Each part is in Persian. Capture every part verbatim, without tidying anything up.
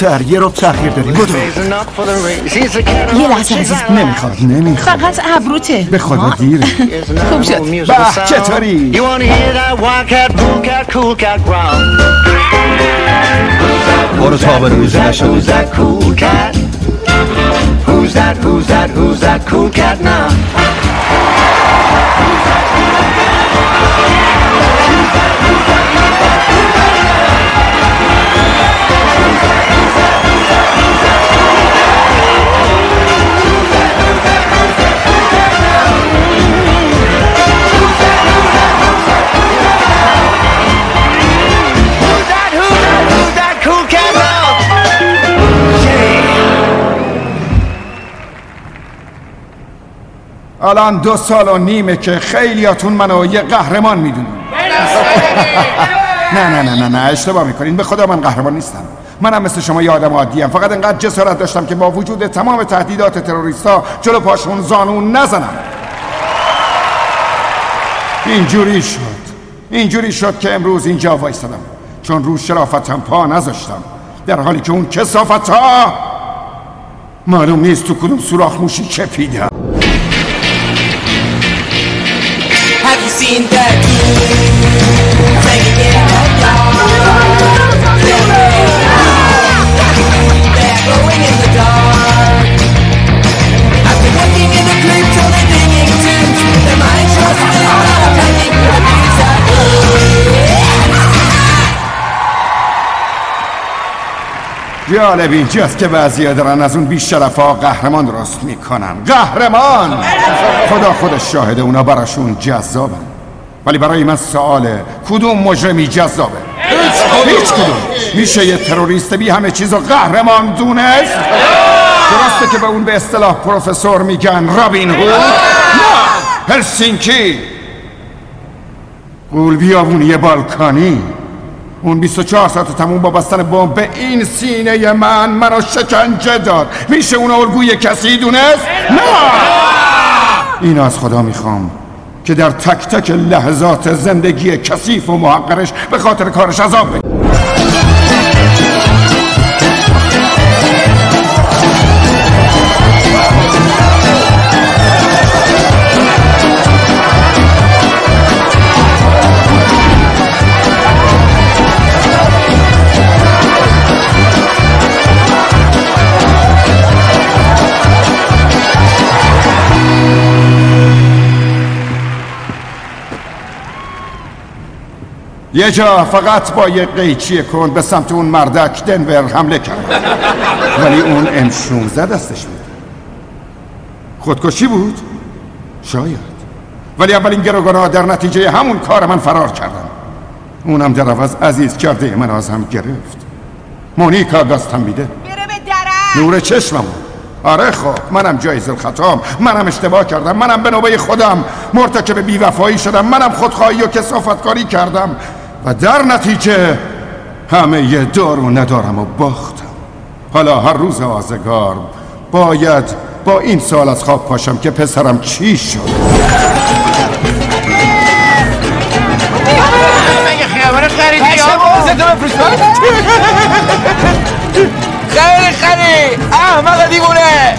زودتر، یه رو تأخیر داریم. بدو. یه لحظه عزیز. نمیخواد نمیخواد فقط ابروته. به خدا دیره. خوب شد. به چطوری؟ برو تا به روز نشده. Who's that, who's that, who's that cool cat now? الان دو سال و نیمه که خیلیاتون منو یه قهرمان میدونین. نه نه نه نه نه اشتباه میکنین. به خدا من قهرمان نیستم. منم مثل شما یه آدم عادیم. فقط انقدر جسارت داشتم که با وجود تمام تهدیدات تروریستا جلو پاشون زانون نزنم. اینجوری شد اینجوری شد که امروز اینجا وایسادم، چون رو شرافتم پا نذاشتم، در حالی که اون کثافت ها معلوم نیست تو کدوم سوراخ موشی چپیدم. Have you seen that hanging in the dark? They're glowing in the dark. I've been looking in the creep till they're digging tunes. Their mind shows them all out of hanging with the beats that جالب اینجاست که بعضی‌ها دارن از اون بی‌شرف‌ها قهرمان درست میکنن. قهرمان! خدا خودش شاهده اونا براشون جذابن، ولی برای من سواله کدوم مجرمی جذابه؟ هیچ کدوم. میشه یه تروریست بی همه چیزو قهرمان دونست؟ درسته که به اون به اصطلاح پروفسور میگن رابین هود؟ نه! هلسینکی، قول بیابونی بالکانی. اون بیست و چهار ساعت تموم با بستن بمب به این سینه من منو شکنجه داد. میشه اون الگوی کسی دونست؟ نه! این از خدا میخوام که در تک تک لحظات زندگی کثیف و محقرش به خاطر کارش عذاب بده. یه جا فقط با یه قیچی کند به سمت اون مردک دنور حمله کرد، ولی اون ام شانزده دستش بود. خودکشی بود؟ شاید، ولی اولین گروگان‌ها در نتیجه همون کار من فرار کردن. اونم در عوض عزیز کرده من از هم گرفت. مونیکا دستم میده، بره به درک نور چشممو. آره خب منم جایز الخطام، منم اشتباه کردم، منم به نوبه خودم مرتکب بیوفایی شدم، منم خودخواهی و کثافتکاری کردم و در نتیجه همه یه دار و ندارم و باختم. حالا هر روز آزگار باید با این سوال از خواب پاشم که پسرم چی شد. مگه خیابان خریدی یا؟ خیلی خیلی احمق دیوونه.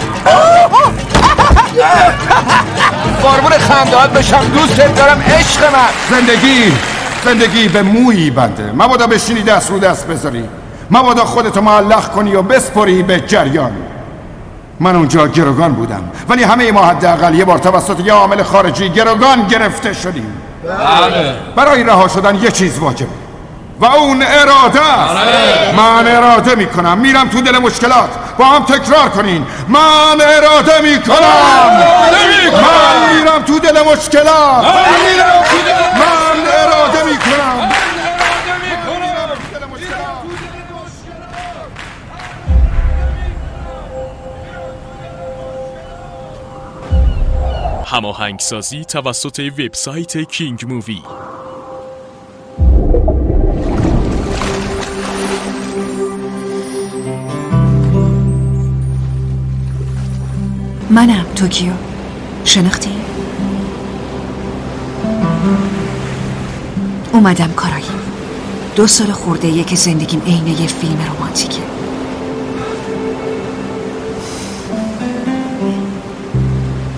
قربون خندهات بشم، دوستت دارم عشق من. زندگی زندگی به مویی بنده، مبادا بشینی دست رو دست بذاری، مبادا خودتو معلق کنی و بسپری به جریان. من اونجا گروگان بودم، ولی همه ما حداقل یه بار توسط یه عامل خارجی گروگان گرفته شدیم. بله. برای رها شدن یه چیز واجبه و اون اراده است. من اراده میکنم میرم تو دل مشکلات. با هم تکرار کنین: من اراده میکنم. من میرم تو دل مشکلات. من اراده میکنم. هماهنگسازی توسط وبسایت کینگ مووی. منم توکیو. شناختی؟ اومدم کارایی. دو سال خورده یه که زندگیم عین یه فیلم رمانتیکه.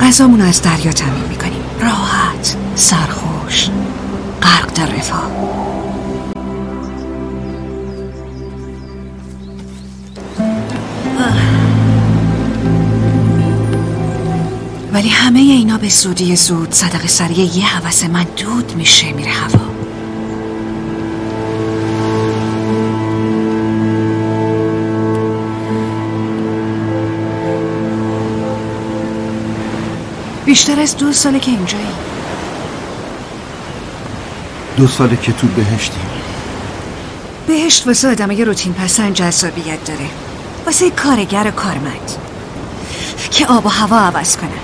غذامون از دریا تامین میکنیم، راحت، سرخوش، غرق در رفاه. ولی همه اینا به زودی زود صدقه سریع یه هوس من دود میشه، میره هوا. بیشتر از دو ساله که اینجایی. دو ساله که تو بهشتی. بهشت واسه آدم یه روتین پسند جذابیت داره، واسه کارگر و کارمند که آب و هوا عوض کنن.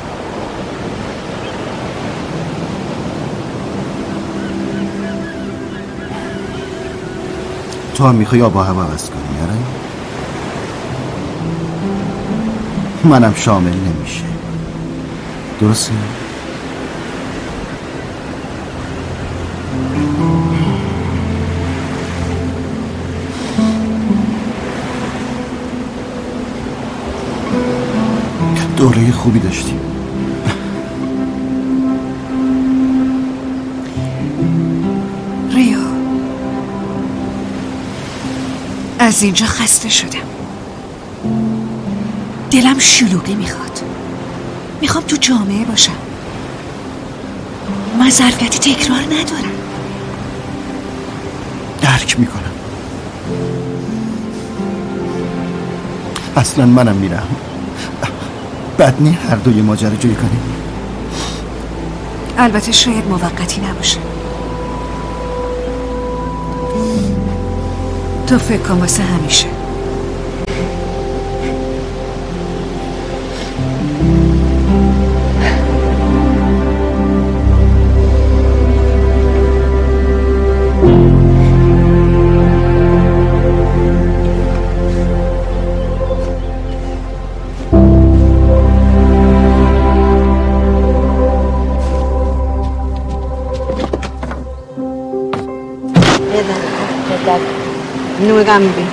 تو هم میخوای آب و هوا عوض کنی، یاره؟ منم شامل نمیشه، درسته؟ دوره خوبی داشتیم. ریو، از اینجا خسته شدم. دلم شلوغی میخواد. میخوام تو جامعه باشم. من ظرفیت تکرار ندارم. درک میکنم. اصلا منم میرم. بد نی هر دوی ماجراجویی کنیم. البته شاید موقتی نباشه. تو فکر کن واسه همیشه. Nue gambe.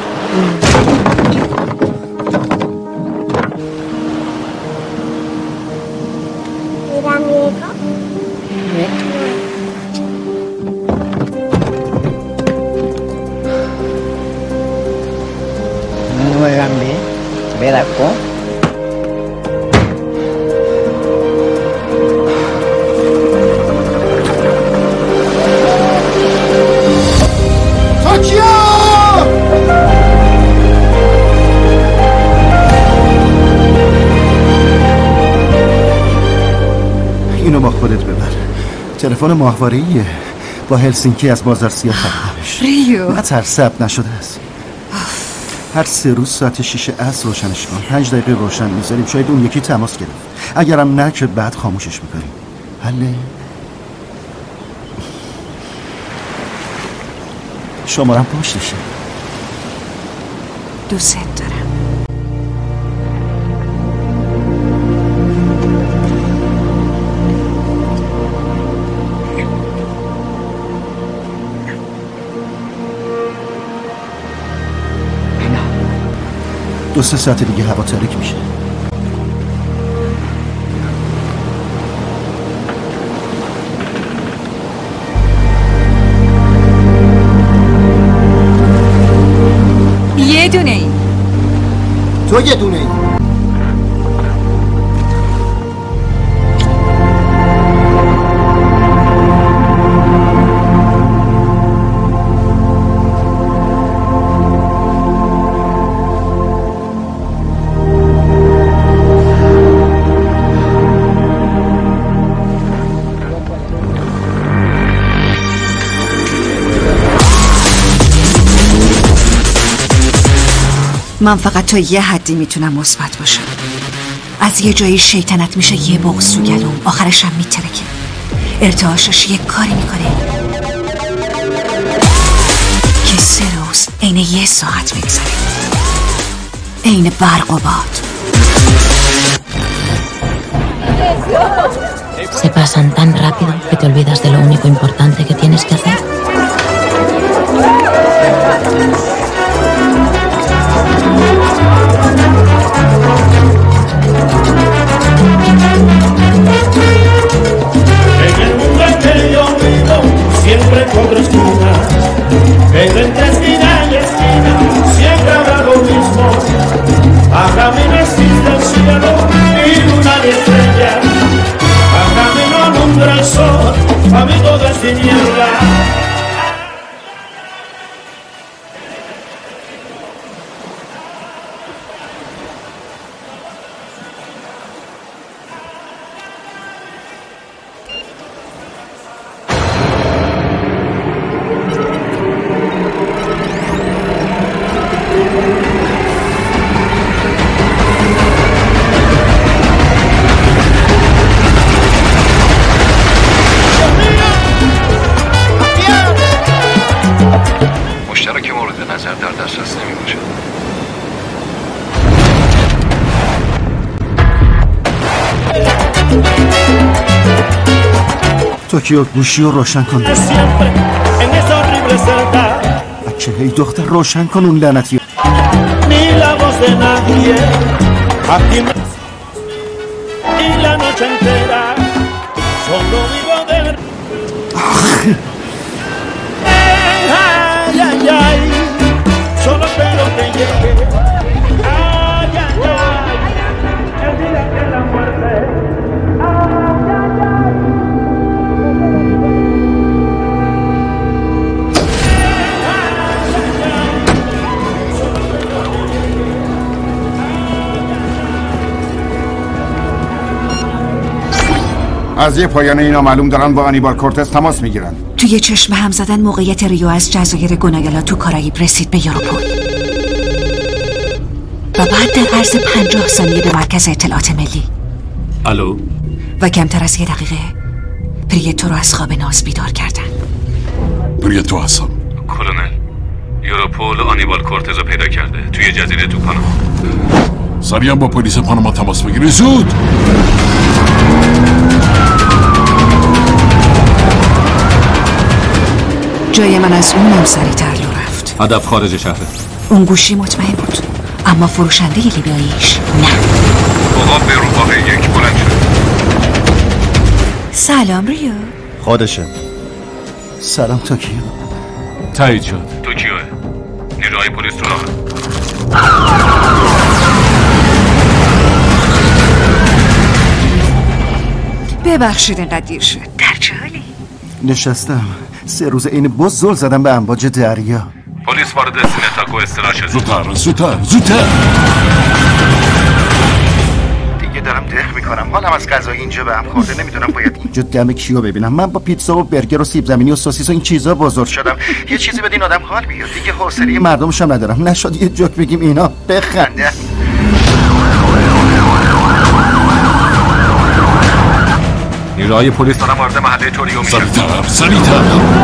Nue gambe. Veda ko. اینو با خودت ببر. تلفن ماهواره‌ایه. با هلسینکی از بازار سیاه خریدمش. ریو، نه تر ثبت نشده است. هر سه روز ساعت شیش عصر روشنش کن. پنج دقیقه روشن میذاریم، شاید اون یکی تماس گرفت. اگرم نه که بعد خاموشش میکنیم. حله؟ شمارم پشتشه. دوست دارم. دو سه ساعت دیگه هوا تاریک میشه. یه دونه ای. تو یه دونه ای. من فقط تا یه حدی میتونم مثبت باشم. از یه جایی شیطنت میشه یه بغض تو گلوم، آخرش هم میترکه. ارتعاشش یه کاری میکنه که سه روز عین یه ساعت میگذره، عین برق و باد. Se pasan tan rápido que te olvidas de lo único importante que tienes que hacer. Thank you. amigo de tinieblas. مشترک مورد نظر در دسترس نمی باشد. توکیو گوشی رو روشن کن. بچه هی دختر روشن کن اون لعنتی. Ay, ay, solo espero que llegue. Ay, ay, ay, el día que la muerte. Ay, ay, ay. از یه پایان اینا معلوم دارن با آنیبال کورتز تماس میگیرن. توی چشم هم زدن موقعیت ریو از جزایر گوناگالا تو کارائیب رسید به یوروپول و بعد در عرض پنجاه ثانیه به مرکز اطلاعات ملی. الو. و کمتر از یه دقیقه پریتو رو از خواب ناز بیدار کردن. پریتو هستم. کلونل، یوروپول آنیبال کورتز رو پیدا کرده توی جزیره تو پاناما. سریعا با پلیس پاناما تماس بگیری، زود. جای من از اونم سریع‌تر لو رفت. هدف خارج شهره. اون گوشی مطمئن بود، اما فروشنده لیبیاییش نه. اوقاب به روباه یک بلند شد. سلام ریو. خودشه. سلام توکیو. تایید شد. توکیوه. نیروهای پلیس تو راه. ببخشید اینقدر دیر شد. در چه حالی؟ نشستم. سه روز این باز زل زدم به امواج دریا. پلیس وارد سینتاکو استراحت شد. زودتر زودتر زودتر. دیگه دارم دق میکنم. حالم از غذای اینجا به هم خورده. نمیدونم باید اینجا دم کیو ببینم. من با پیتزا و برگر و سیب زمینی و سوسیس و این چیزا بزرگ شدم. یه چیزی بدین آدم حال بیاد. دیگه حوصله مردمش هم ندارم. نشد یه جوک بگیم اینا بخنده. نیروهای پلیس دارن وارد محله توریو میشن. سریعتر سریعتر.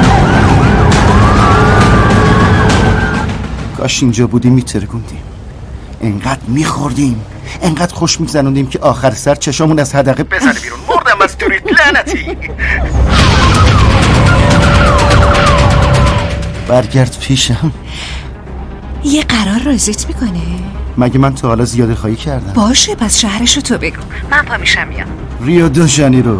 کاش اینجا بودیم میترکوندیم. انقدر میخوردیم، انقدر خوش میگذنوندیم که آخر سر چشامون از حدقه بزنه بیرون. مردم از توریت لعنتی. برگرد پیشم. یه قرار رازت میکنه. مگه من تا حالا زیاده خواهی کردم؟ باشه پس شهرشو تو بگو. من پا میشم میام. ریو دو ژانیرو.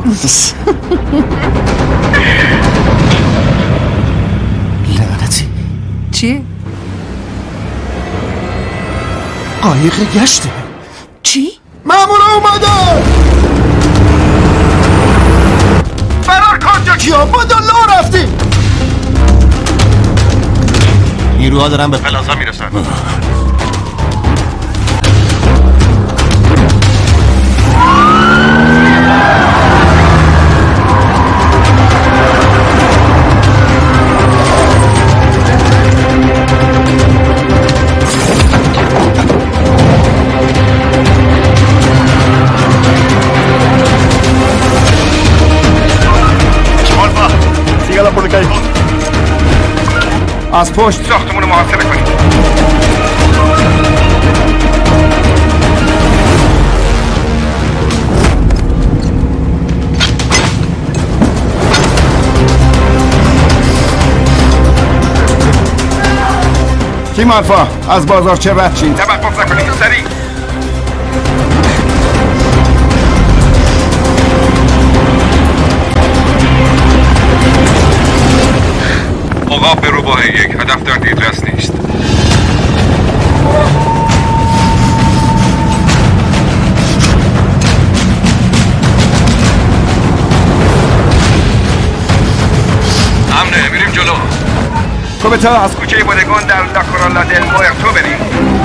لعنتی. چی؟ قایق گشته. چی؟ مامورا اومدن. فرار کن توکیو. با دلار رفتیم. نیروها دارن به پلازا میرسن. از پشت ساختمون رو محاصره کنید. تیم الفا از بازار چه رد چین. توقف نکنید سریع. اوقاب به روباه یک، هدف در دیدرس نیست. کوبتا از کوچه بودگون در لاکورالا دل موئرتو بریم.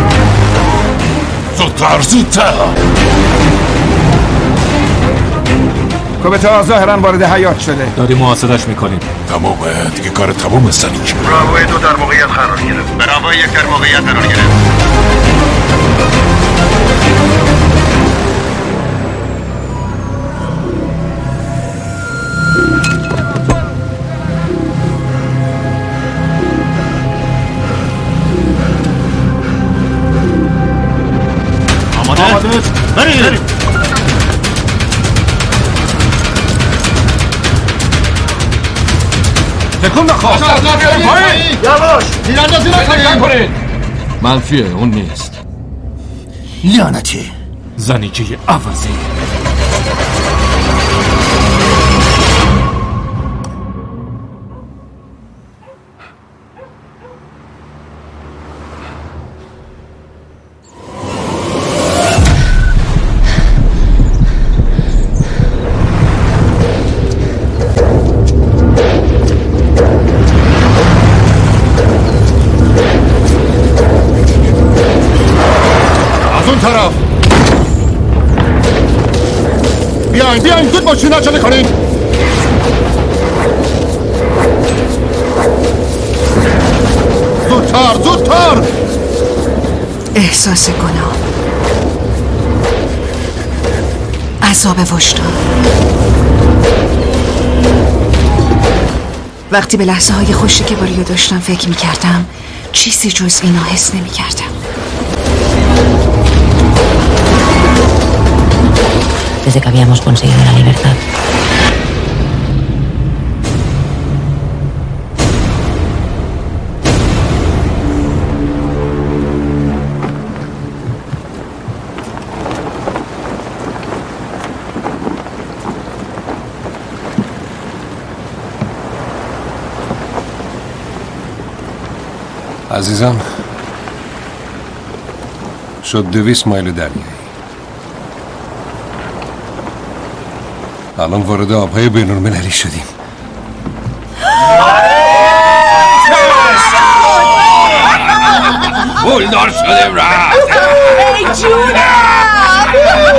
زودتر زودتر. کوبتا ظاهراً وارد حیاط شده. داریم محاصره‌اش میکنیم. تمامه دیگه، کار تمومه سنیک. براوی دو در موقعیت قرار گرفت. براوی یک در موقعیت قرار گرفت. آماده؟ بریم بریم. تکون نخواست. یواش تیراندازی نکنید. منفیه، اون نیست. لعنتی زنیکه عوضی. طرف بیاین بیاین زود ماشین عجله کنین. زودتر زودتر. احساس گناه، عذاب وجدان. وقتی به لحظه های خوشی که با ریو داشتم فکر می کردم چیزی جز اینا حس نمی کردم. Desde que habíamos conseguido la libertad. عزیزم شد دویست مایل دریایی. الان وارد آبهای بین المللی شدیم. بولدار شدیم رفت. ای جونم.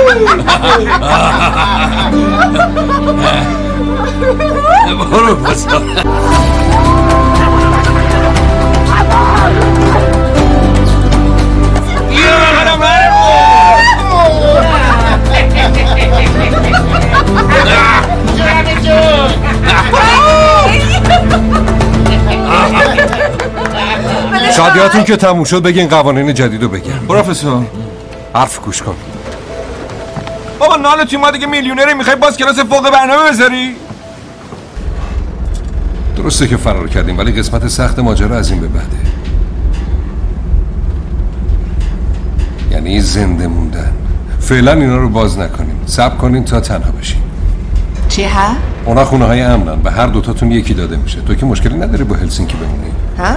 برو بسا. شادیاتون که تموم شد بگین قوانین جدیدو بگم. پروفسور حرف گوش کن. بابا نالتی ما دیگه میلیونری، میخوای باز کلاس فوق برنامه بذاری؟ درسته که فرار کردیم ولی قسمت سخت ماجرا از این به بعده. یعنی زنده موندن. فعلا اینا رو باز نکنیم، صبر کنین تا تنها بشین. چی ها؟ اونا خونه های امنن و هر دوتاتون یکی داده میشه. تو که مشکلی نداری با هلسینکی بمونی؟ ها؟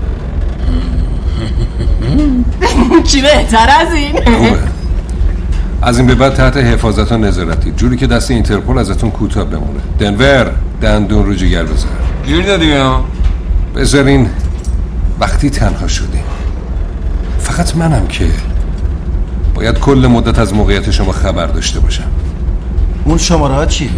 چی بهتر از این؟ خوبه. از این به بعد تحت حفاظت و نظارتی، جوری که دست اینترپول ازتون کوتاه بمونه. دنور دندون رو جگر بذار. گیر دادیم ها؟ بذارین وقتی تنها شدیم. فقط منم که باید کل مدت از موقعیت شما خبر داشته باشم. اون شماره ها چیه؟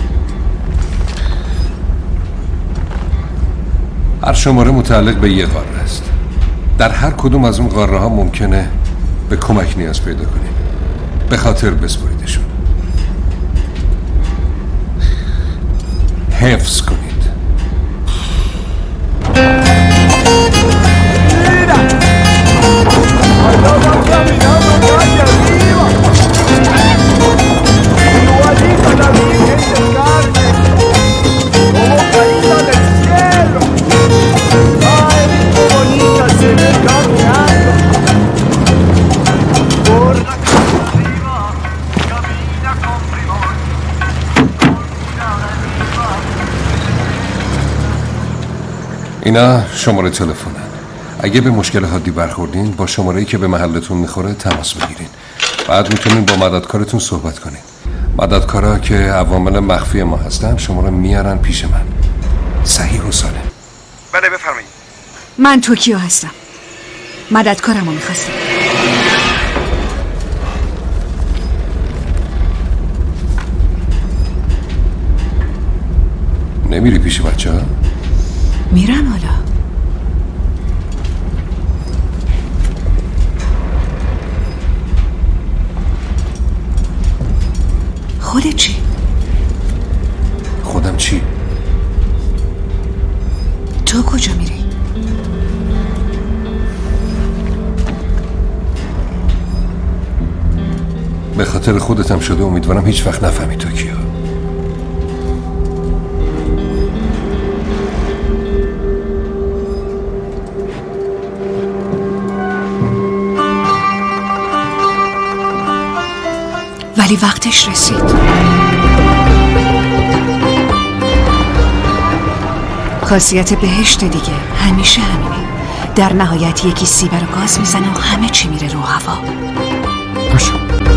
هر شماره متعلق به یه قاره است. در هر کدوم از اون قاره ها ممکنه به کمک نیاز پیدا کنیم. به خاطر بسپریدشون. حفظ کنید. اینا شماره تلفنن. اگه به مشکل حادی برخوردین با شماره‌ای که به محلتون میخوره تماس بگیرین. بعد میتونین با مددکارتون صحبت کنین. مددکارا که عوامل مخفی ما هستن شما رو میارن پیش من. صحیح و سالم. بله بفرمایید. من توکیو هستم. مددکارمو میخواستم. نمیری پیش بچه ها؟ میرم حالا. خودت چی؟ خودم چی؟ تو کجا میری؟ به خاطر خودتم شده امیدوارم هیچ وقت نفهمی توکیو. ولی وقتش رسید. خاصیت بهشت دیگه همیشه همینه. در نهایت یکی سیب رو گاز میزنه و همه چی میره رو هوا. پاشو.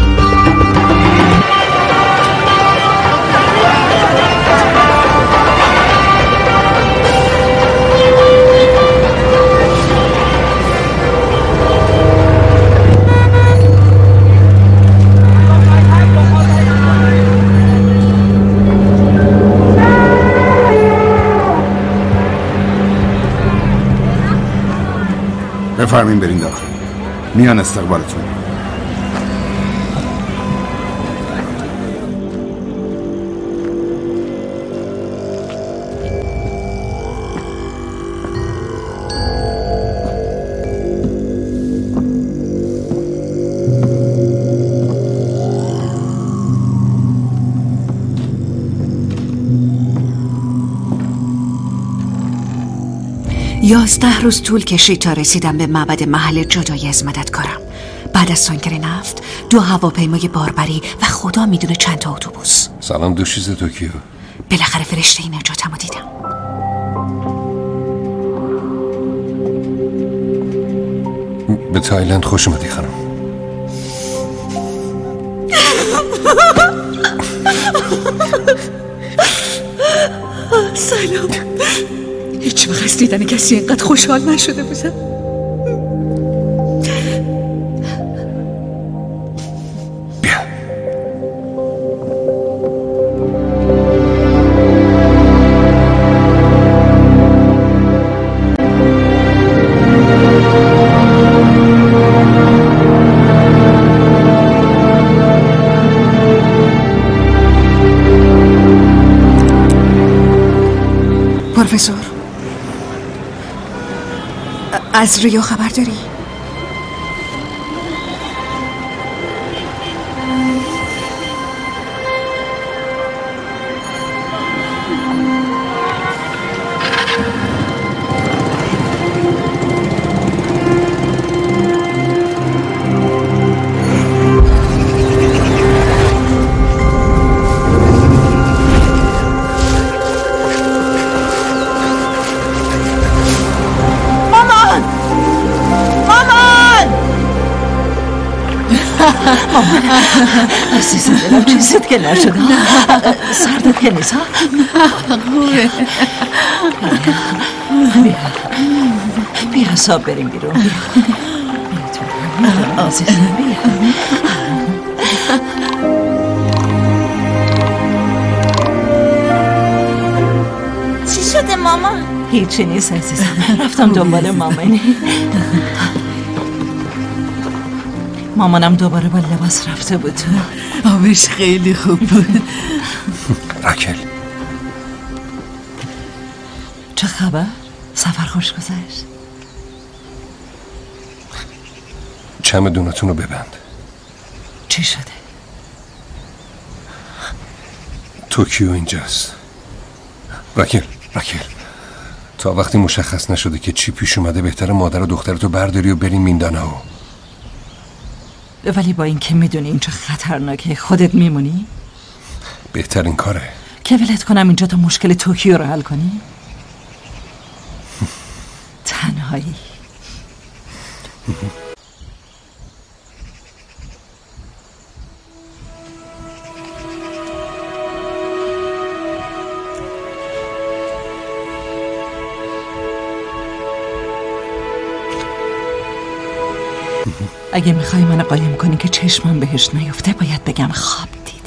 بفرمین برین داخل. میان استقبالتون. یازده روز طول کشید تا رسیدم به معبد محل جدایی از مددکارم. بعد از تانکر نفت، دو هواپیمای باربری و خدا میدونه چند تا اتوبوس. سلام دوشیزه توکیو. بالاخره فرشته این نجاتمو دیدم. به تایلند خوش اومدی خانم. سلام. هیچ وقت از دیدن کسی اینقدر خوشحال نشده بودم. بیا. پروفسور، از ریو خبر داری؟ عزیزم دلم چیزت که نشده؟ سردت که نیست ها؟ خوبه. بیا بیا حساب بریم بیرون. بیا عزیزم بیا. چی شده ماما؟ هیچی نیست عزیزم، رفتم دنبال مامانی. مامانم دوباره با لباس رفته بود. آبش خیلی خوب بود. راکل چه خبر؟ سفر خوش گذشت؟ چمدوناتون رو ببند. چی شده؟ توکیو اینجاست. راکل راکل تا وقتی مشخص نشده که چی پیش اومده بهتره مادر و دخترتو برداری و بریم مینداناو. ولی با این که میدونی این چه خطرناکه خودت میمونی؟ بهترین کاره که ولت کنم اینجا تا مشکل توکیو رو حل کنی؟ تنهایی. اگه میخوای منو قایم کنی که چشمم بهش نیفته باید بگم خواب دیدی.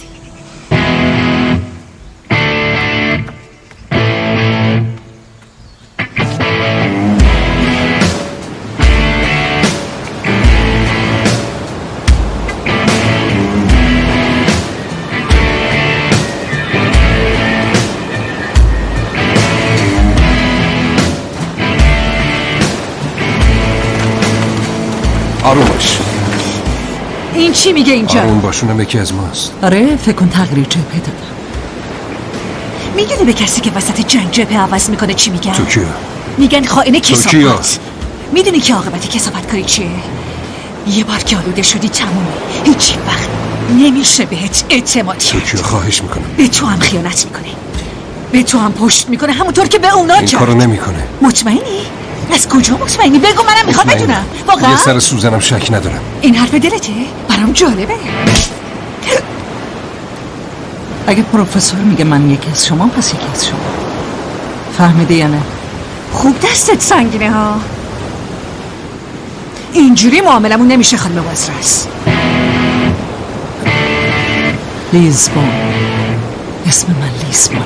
آروم باش. این چی میگه اینجا؟ آروم باش، اونم یکی از ماست. آره فکر کن تغییر جبهه دادم. میدونی به کسی که وسط جنگ جبهه عوض میکنه چی میگن؟ تو کیه؟ میگن خائن کثافت. کیه؟ میدونی که عاقبت کثافت کاری چیه؟ یه بار که آلوده شدی تمومه، هیچ وقت نمیشه بهت اعتماد تو کیه؟ خواهش میکنم. به تو هم خیانت میکنه، به تو هم پشت میکنه، همونطور که به اونا این کرد. کارو نمیکنه. مطمئنی؟ از کجا مطمئنی؟ بگو منم میخوام بدونم. واقعا؟ یه سر سوزنم شک ندارم. این حرف دلته؟ برام جالبه. اگه پروفسور میگه من یکی از شما پس یکی از شما. فهمیده یا نه؟ خوب دستت سنگینه ها. اینجوری معاملمون نمیشه خانم وازرس. لیزبون. اسم من لیزبون.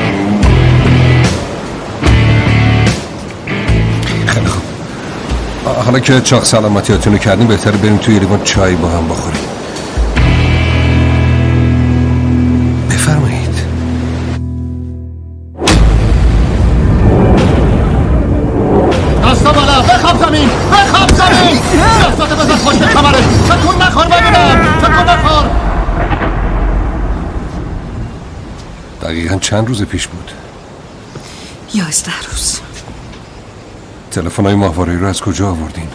خیلی خوب. حالا که چاق سلامتیاتونو کردیم بهتره بریم توی لیوان چای با هم بخوریم. بفرمایید. دستا بالا، بخواب زمین، بخواب زمین. دستاتو بزن پشت کمرت. تکون نخور ببینم، تکون نخور. دقیقاً چند روز پیش بود؟ یازده روز. تلفن‌های ماهواره‌ای رو از کجا آوردین؟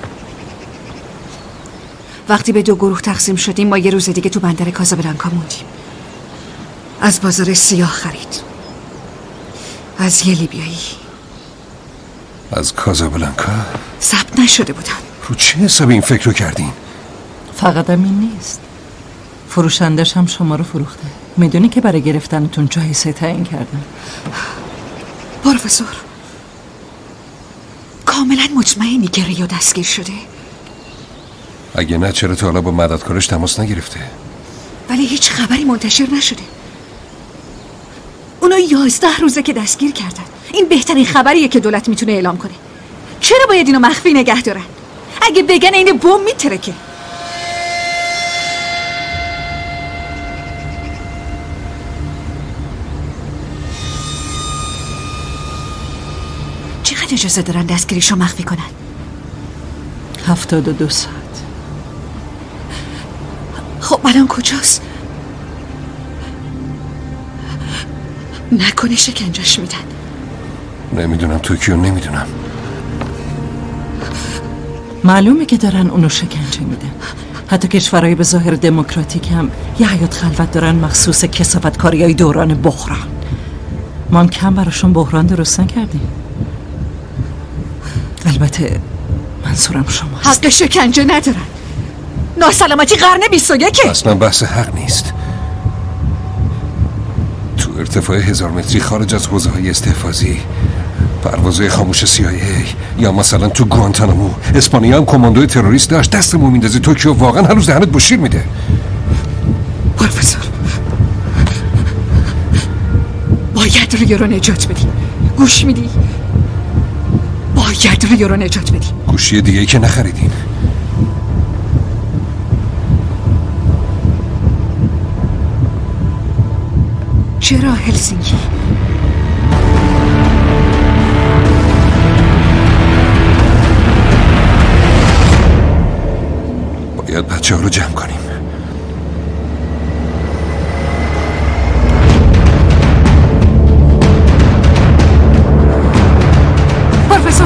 وقتی به دو گروه تقسیم شدیم ما یه روز دیگه تو بندر کازابلانکا موندیم. از بازار سیاه خرید. از یه لیبیایی. از کازابلانکا؟ ثبت نشده بودن. رو چه حسابی این فکر رو کردین؟ فقط همین نیست، فروشندش هم شما رو فروخته. میدونی که برای گرفتنتون جایزه تعیین کردن. پروفسور کاملا مطمئنی که ریو دستگیر شده؟ اگه نه چرا تا حالا با مددکارش تماس نگرفته؟ ولی هیچ خبری منتشر نشده. اونا یازده روزه که دستگیر کردن. این بهترین خبریه که دولت میتونه اعلام کنه. چرا باید اینو مخفی نگه دارن؟ اگه بگن این بم میترکه. چقدر اجازه دارن دستگیریشو مخفی کنن؟ هفتاد و دو ساعت. خب الان کجاست؟ نکنه شکنجش میدن. نمیدونم توکیو، نمیدونم. معلومه که دارن اونو شکنجه میدن. حتی کشورهای به ظاهر دموکراتیک هم یه حیات خلوت دارن مخصوص کثافتکاری های دوران بحران. ما هم کم براشون بحران درست نکردیم. البته منظورم شماست. حق شکنجه ندارن. ناسلامتی قرن بیست و یک. اصلا بحث حق نیست. تو ارتفاع هزار متری خارج از حوزه های استحفاظی، پروازهای خاموش سی آی ای، یا مثلا تو گوانتانامو اسپانیا هم کماندوی تروریست داشت. دستمو میندازی توکیو واقعا هنوز دهنت بشیر میده. پروفسور باید ریو رو نجات بدی. گوش میدی؟ باید ریو رو نجات بدی. گوشی دیگه ای که نخریدین. چرا هلسینکی؟ باید بچه ها رو جمع کنیم. پروفسور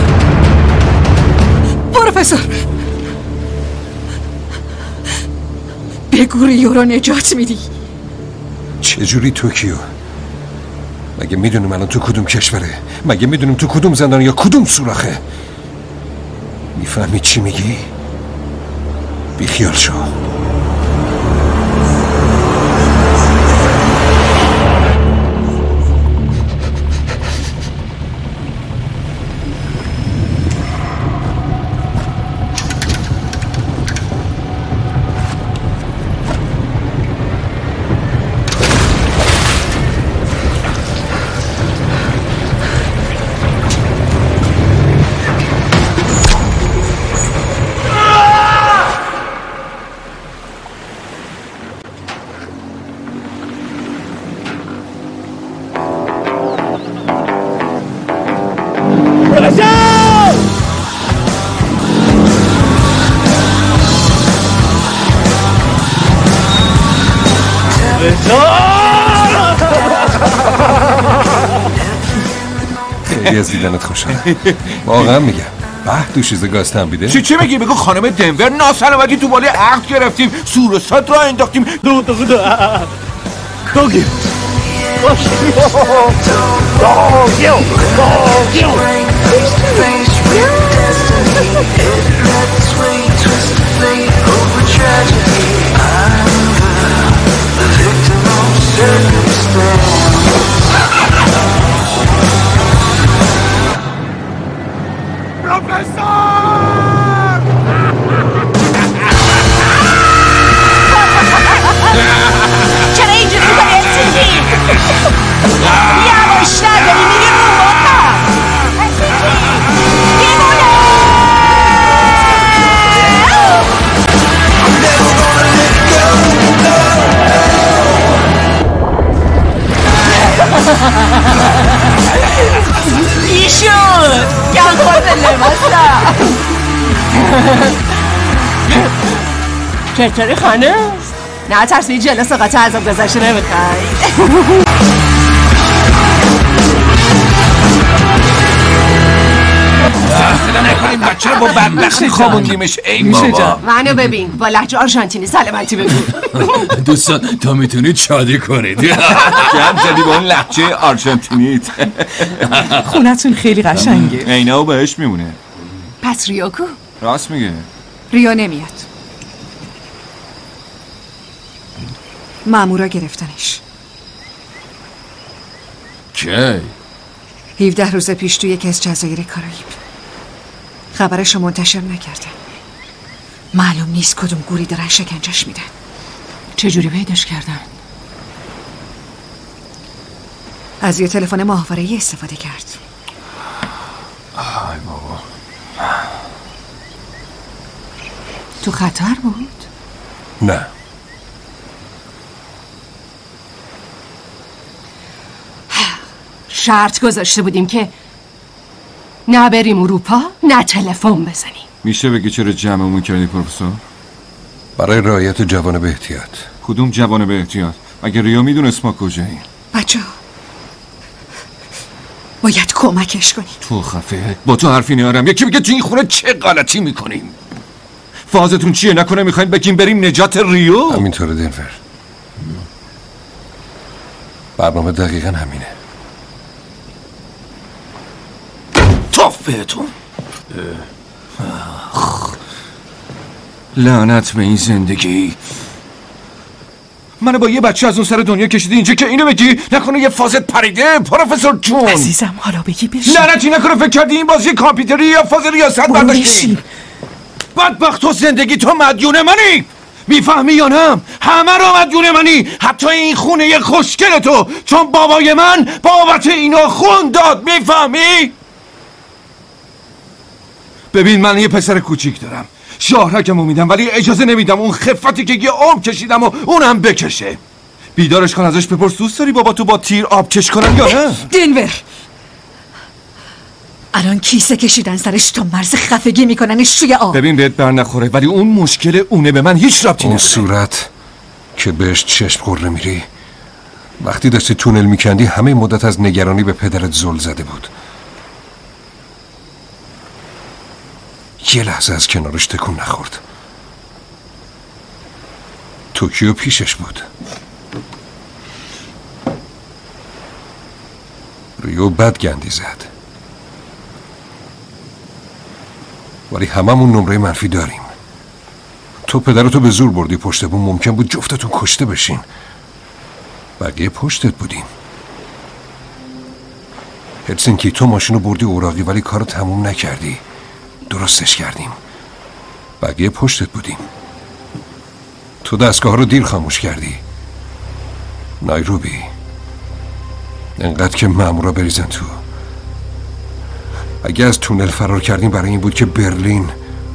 پروفسور بگو ریو رو نجات میدی. چجوری توکیو؟ مگه میدونیم الان تو کدوم کشوره؟ مگه میدونیم تو کدوم زندان یا کدوم سوراخه؟ میفهمی چی میگی؟ بیخیال شو. خیلی از دیدنت خوشحالم. واقعا میگم. به دوشیزه گاز تنبیده. چی چی میگی؟ بگو خانم دنور ناسلامتی تو بالی عقد گرفتیم، سور و صد را انداختیم. دو دو دو دوگی چرا اینجوری میکنی اسیجی؟ یواش نداری میری رو بکن اسیجی دیمونه ایشون گل خورده لباسا چطوری خانم؟ نه ترسی جلس قطع عذاب گذشته نمیخوای صدا نکنیم بچه رو با بدبختی خوابوندیمش. ای بابا منو ببین با لهجه آرژانتینی سلامتی بگو. دوستان تا میتونید شادی کنید. گم زدی با اون لهجه آرژانتینیت. خونتون خیلی قشنگه. اینا بهش میمونه. پس ریو کو؟ راست میگه. ریو نمیاد. مامورا گرفتنش. کی؟ هفده روز پیش توی یکی از جزایر کارائیب. خبرشو منتشر نکردن. معلوم نیست کدوم گوری دارن شکنجش میدن. چجوری پیداش کردن؟ از یه تلفن ماهواره‌ای استفاده کرد. آی بابا. تو خطر بود؟ نه. شرط گذاشته بودیم که نه بریم اروپا نه تلفن بزنیم. میشه بگی چرا جمعمون کردی پروفسور؟ برای رعایت جوانب احتیاط. کدوم جوانب احتیاط؟ اگه ریو میدونست ما کجاییم. بچه باید کمکش کنیم. تو خفه با تو حرفی نیارم. یکی میگه تو این خونه چه غلطی میکنیم. فازتون چیه؟ نکنه میخواین بگیم بریم نجات ریو؟ همینطوره دنور. برنامه دقیقا همینه. توف بهتون. لعنت به این زندگی. منو با یه بچه از اون سر دنیا کشیدی اینجا که اینو بگی نکنه یه فازت پریده پروفسور جون. عزیزم حالا بگی بشین. لعنتی نکنه فکر کردی این بازی کامپیوتری یا فاز ریاست برداشتی. بدبخت تو زندگی تو مدیون منی. میفهمی یا نه؟ همه رو مدیون منی، حتی این خونه خوشگل تو، چون بابای من بابت اینو خون داد. میفهمی؟ ببین من یه پسر کوچیک دارم، شاهرکمو میدم ولی اجازه نمیدم اون خفتی که یه عمر کشیدم و اونم بکشه. بیدارش کن، ازش بپرس دوست داری بابا تو با تیر آب کش کنم یا نه؟ دنور الان کیسه کشیدن سرش تا مرز خفگی میکننش توی آب. ببین بهت بر نخوره ولی اون مشکل اونه، به من هیچ ربطی اون نداره. صورت که بهش چشم قره میری وقتی داشتی تونل میکندی همه مدت از نگرانی به پدرت زل زده بود. یه لحظه از کنارش تکون نخورد. توکیو پیشش بود. ریو بد گندی زد ولی هممون نمره منفی داریم. تو پدرتو به زور بردی پشت بوم، ممکن بود جفتتون کشته بشین. بقیه پشتت بودیم. هلسینکی تو ماشینو بردی اوراقی ولی کارو تموم نکردی، درستش کردیم. بقیه پشتت بودیم. تو دستگاه رو دیر خاموش کردی. نایروبی انقدر که مامورا بریزن تو. اگه از تونل فرار کردیم برای این بود که برلین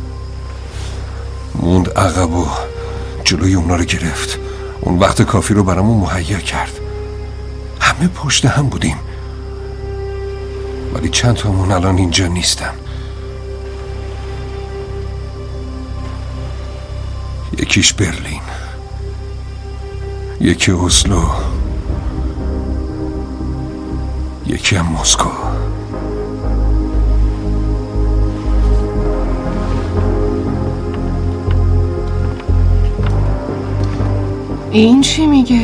موند عقب و جلوی اونا رو گرفت. اون وقت کافی رو برامون مهیا کرد. همه پشت هم بودیم ولی چند تامون الان اینجا نیستن. یکیش برلین، یکی اسلو، یکی هم مسکو. این چی میگه؟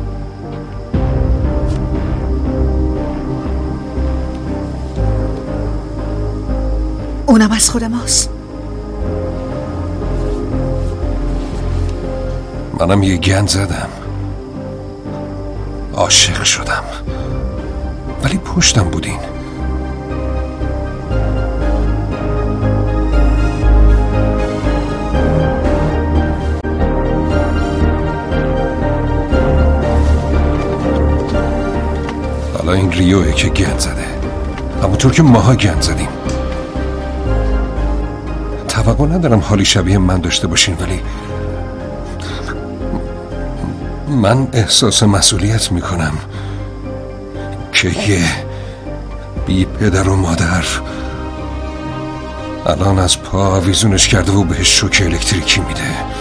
اونم از خود ماست. منم یه گند زدم، عاشق شدم، ولی پشتم بودین. حالا این ریوه که گند زده، همونطور که ماها گند زدیم. توقع ندارم حالی شبیه من داشته باشین، ولی من احساس مسئولیت میکنم که یه بی پدر و مادر الان از پا آویزونش کرده و بهش شوک الکتریکی میده.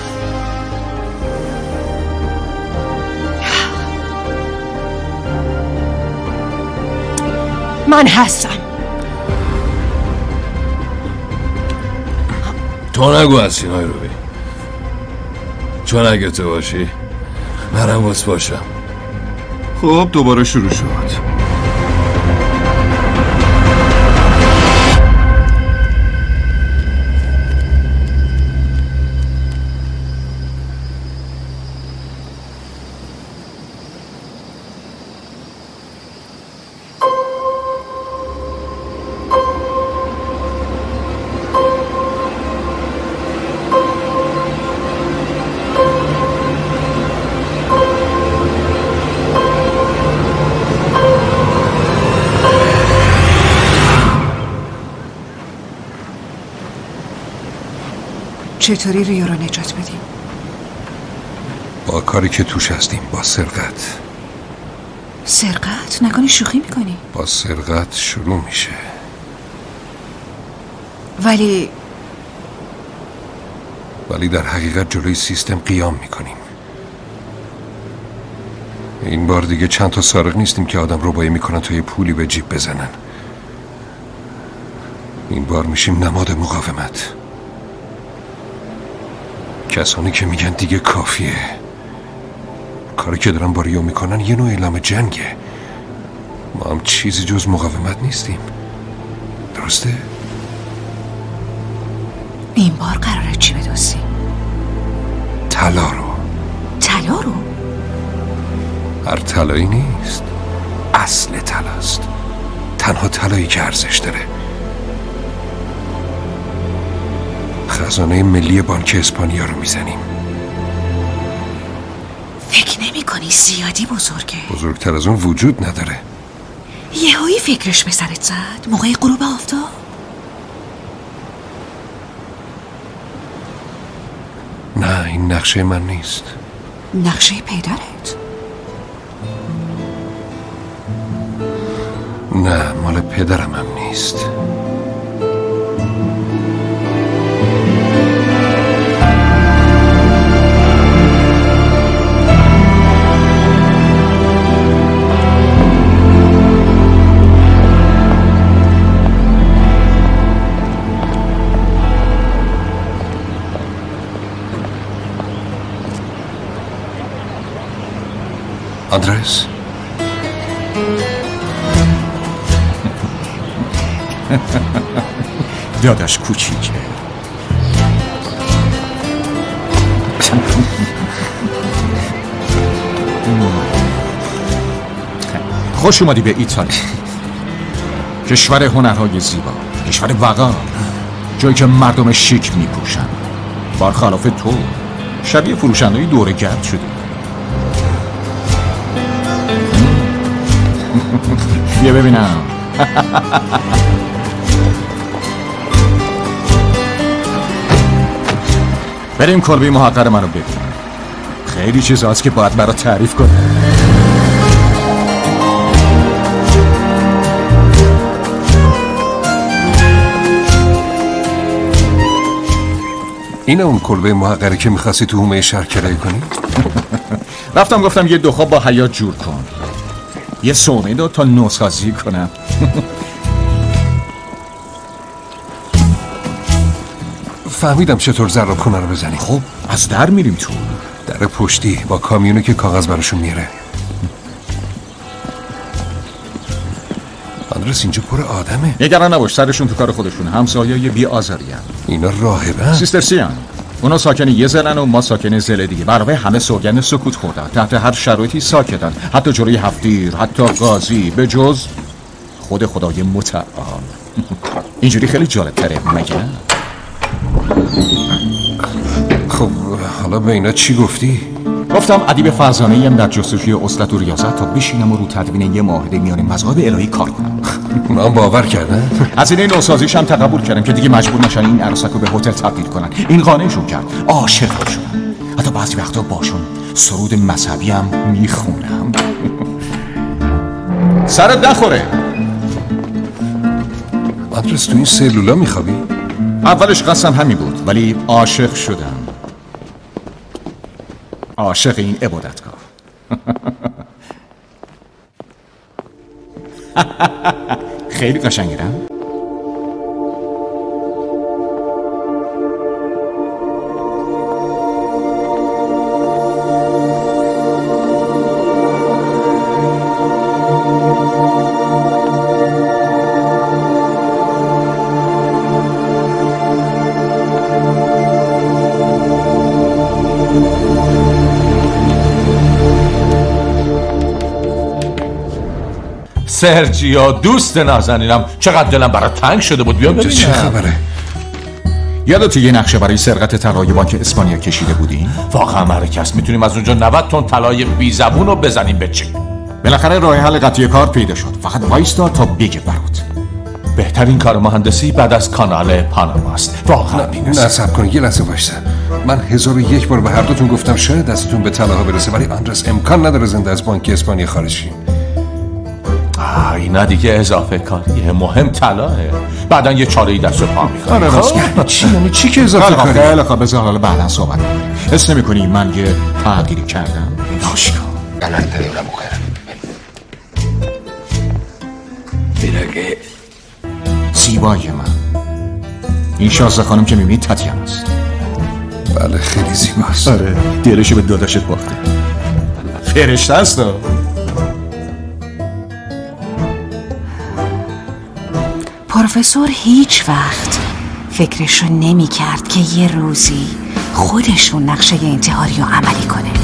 من هستم. تو نگو هستی نایروبی، چون اگه تو باشی منم باز باشم. خب دوباره شروع شد. چطوری ریو رو نجات بدیم؟ با کاری که توش هستیم، با سرقت. سرقت؟ نکنی شوخی میکنی؟ با سرقت شروع میشه، ولی ولی در حقیقت جلوی سیستم قیام میکنیم. این بار دیگه چند تا سارق نیستیم که آدم ربایی میکنن تا یه پولی به جیب بزنن. این بار میشیم نماد مقاومت، کسانی که میگن دیگه کافیه. کاری که دارن با ریو میکنن یه نوع اعلام جنگه. ما هم چیزی جز مقاومت نیستیم، درسته؟ این بار قراره چی بدوزی؟ طلا رو. طلا رو؟ هر طلایی نیست، اصل طلاست. تنها طلایی که ارزش داره. خزانه ملی بانک اسپانیا رو میزنیم. فکر نمی کنی زیادی بزرگه؟ بزرگتر از اون وجود نداره. یهویی فکرش به سرت زد موقع غروب آفتاب؟ نه، این نقشه من نیست. نقشه پدرت؟ نه، مال پدرم هم نیست. آدرس؟ داداش کوچیکه. خوش اومدی به ایتالیا، کشور هنرهای زیبا، کشور وقار، جایی که مردم شیک میپوشن. برخلاف تو شبیه فروشنده‌ی دوره گرد شدی. بیا ببینم. بریم کلبه محقر منو ببین. خیلی چیز هست که باید برات تعریف کنم. اینه اون کلبه محقره که میخواستی تو حومه شهر کرایه کنی؟ رفتم گفتم یه دو خواب با حیات جور کن، یه صومعه داد تا نوسازی کنم. فهمیدم چطور ضرب کنه رو بزنی. خب از در میریم تو. در پشتی با کامیونی که کاغذ براشون میاره. آندرس اینجا پر آدمه. نگران نباش، سرشون تو کار خودشون. همسایه‌ی بی آزاری هم. اینا راهبن؟ سیستر سیان. اونا ساکن یه زلن و ما ساکن زل دیگه. برای همه سوگند سکوت خوردن. تحت هر شرایطی ساکتن. حتی جلوی هفتیر، حتی قاضی، به جز خود خدای متعال. اینجوری خیلی جالب تره مگه؟ خب حالا به اینا چی گفتی؟ گفتم ادیب فرزانه‌ای هم در جستجوی اصلت و ریاضت تا بشینم و رو تدوین یه معاهده میان مذاهب الهی کار کنم. اونا هم باور کردن؟ از این نوسازیش هم تقبل کردم که دیگه مجبور نشن این عروسک رو به هتل تبدیل کنن. این قانعشون کرد. عاشق شدم. حتی بعضی وقتا باشون سرود مذهبی هم میخونم. سرت نخوره. آندرس تو این سلولا میخوابی؟ اولش قسم همین بود ولی عاشق شدم. عاشق این عبادتگاه. خیلی قشنگیرم. سرجیو دوست نازنینم، چقدر دلم برات تنگ شده بود. بیا ببینم چه خبره. یادت یه نقشه برای سرقت طلای بانک اسپانیا کشیده بودین؟ واقعا مرکز میتونیم از اونجا نود تن طلای بی زبون رو بزنیم به چی؟ بالاخره راه حل قطعی کار پیدا شد. فقط وایستا تا بگه برات. بهترین کار مهندسی بعد از کانال پاناماست. واقعا نه صبر کن یه لحظه وایسا. من هزار و یک بار به هر دوتون گفتم شاید دستتون به طلاها برسه ولی آندرس امکان نداره زنده از بانک اسپانیا خارج شیم. اینا دیگه اضافه کاریه. مهم طلاه. بعدن یه چاره‌ای دست و پا می‌کنه. خب چی یعنی چی که اضافه کاری؟ خیلی خوب بذار حالا بعدن صحبت کنیم. حس نمی‌کنی من یه تغییری کردم؟ خوش کن. Galante de una mujer. Mira que زیبایی من. این شازده خانم که می‌بینی تاتیان است. بله خیلی زیباست. آره دیرشو به داداشت باخته. فرشته است. پروفسور هیچ وقت فکرشو نمی کرد که یه روزی خودشون نقشه انتحاری رو عملی کنه.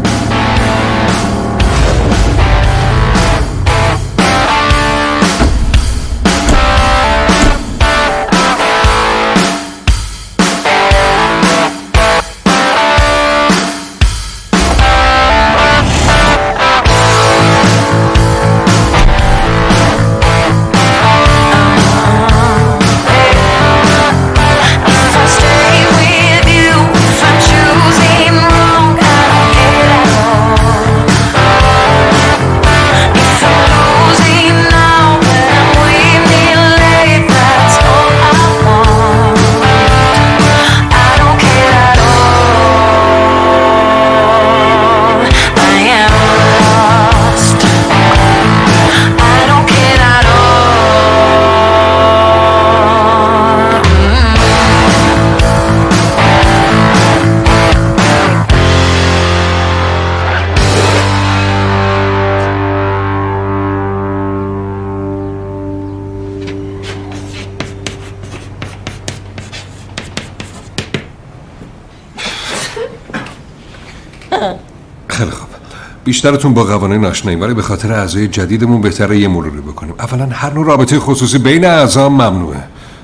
خیلی خوب. بیشترتون با قوانین آشناییم ولی به خاطر اعضای جدیدمون بهتره یه مروری بکنیم. اولا هر نوع رابطه خصوصی بین اعضا ممنوعه.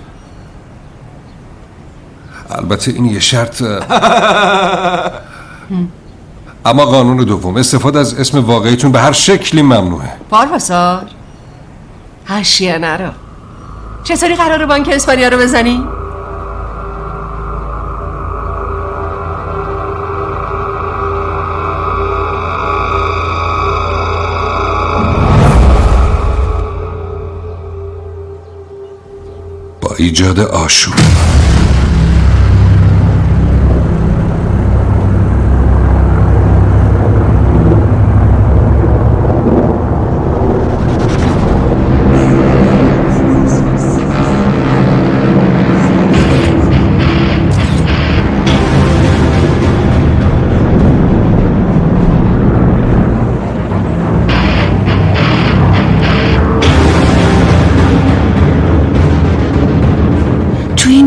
البته این یه شرط. اما قانون دوم استفاده از اسم واقعیتون به هر شکلی ممنوعه. پروفسور حاشیه نرو. چطوری قراره بانک اسپانیا رو بزنی؟ با ایجاد آشوب.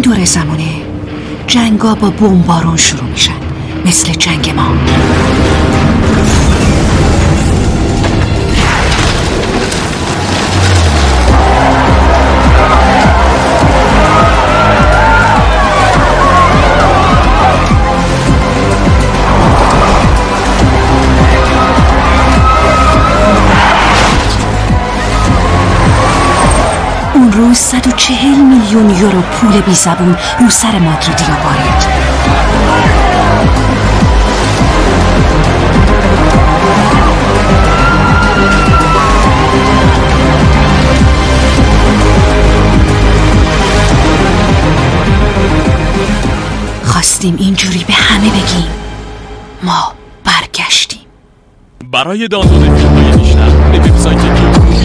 دور زمونه جنگا با بمبارون شروع میشن، مثل جنگ ما. اون روز صد و چهل میلیون یورو پول بی زبون رو سر مادریدیا بارید. خواستیم اینجوری به همه بگیم ما برگشتیم. برای دانلود فیلم‌های بیشتر به وبسایت